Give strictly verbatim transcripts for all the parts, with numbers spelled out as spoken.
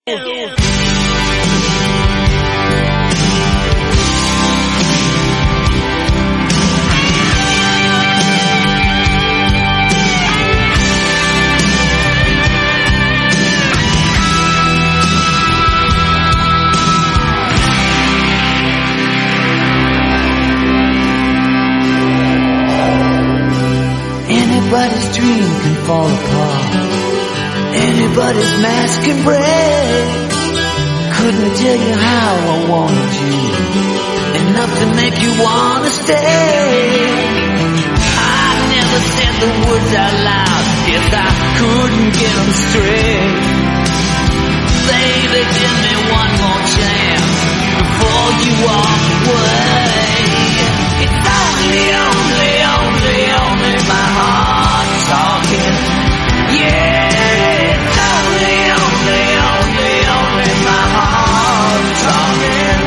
Anybody's dream can fall apart. Anybody's mask can break. Couldn't tell you how I wanted you, enough to make you wanna stay. I never said the words out loud, guess I couldn't get them straight. Baby, give me one more chance before you walk away. It's only, only, only, only my heart talking. Yeah, it's only, only, only, only my heart talking.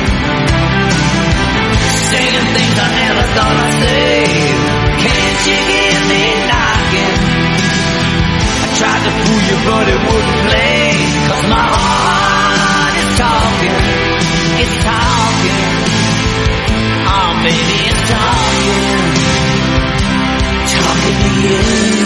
Saying things I never thought I'd say. Can't you hear me knocking? I tried to fool you but it wouldn't play. Cause my heart is talking. It's talking. Oh baby, it's talking. Talking to you.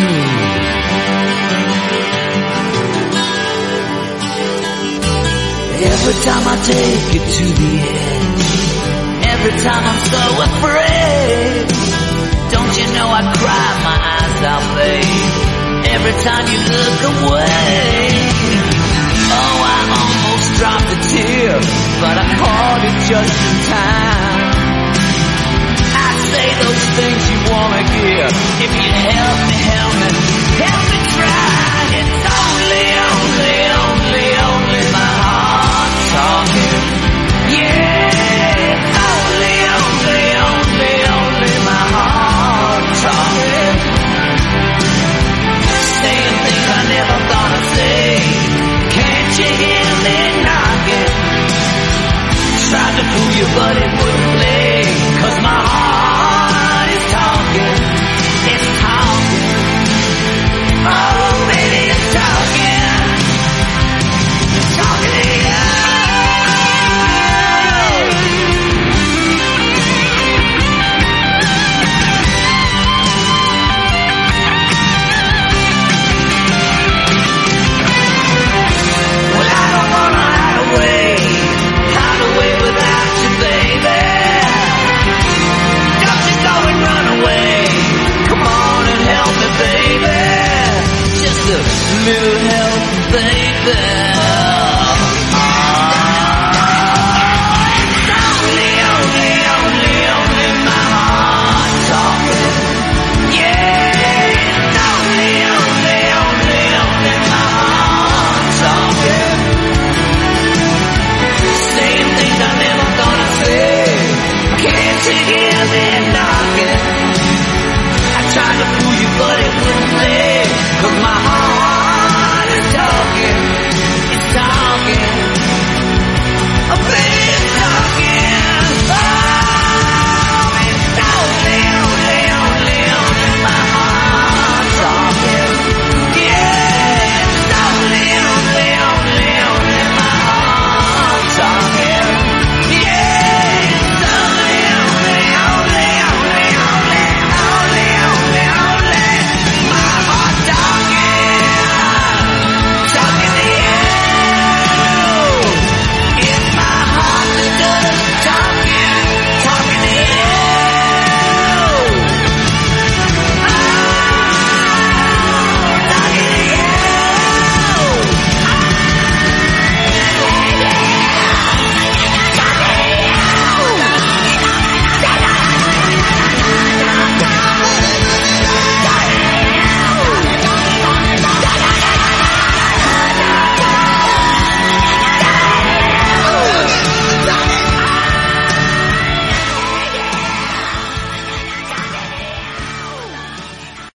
Every time I take it to the edge, every time I'm so afraid, don't you know I cry my eyes out, babe, every time you look away. Oh, I almost dropped a tear, but I caught it just in time. I say those things you wanna hear. If you help me, help me, help me try.